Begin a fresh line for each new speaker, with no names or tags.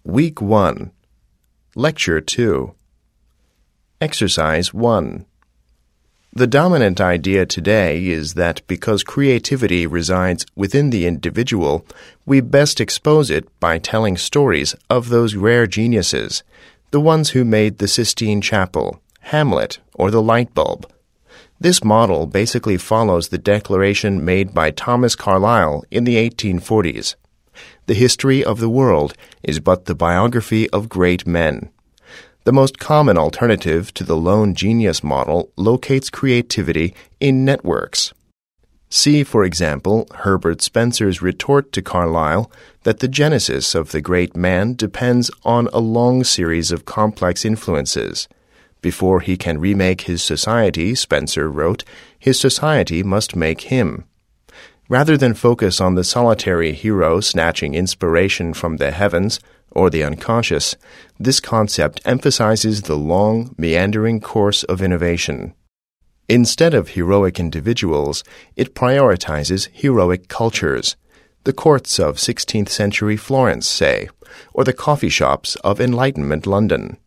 Week 1. Lecture 2. Exercise 1. The dominant idea today is that because creativity resides within the individual, we best expose it by telling stories of those rare geniuses, the ones who made the Sistine Chapel, Hamlet, or the light bulb. This model basically follows the declaration made by Thomas Carlyle in the 1840s. The history of the world is but the biography of great men. The most common alternative to the lone genius model locates creativity in networks. See, for example, Herbert Spencer's retort to Carlyle that the genesis of the great man depends on a long series of complex influences. Before he can remake his society, Spencer wrote, his society must make him. Rather than focus on the solitary hero snatching inspiration from the heavens or the unconscious, this concept emphasizes the long, meandering course of innovation. Instead of heroic individuals, it prioritizes heroic cultures, the courts of 16th century Florence, say, or the coffee shops of Enlightenment London.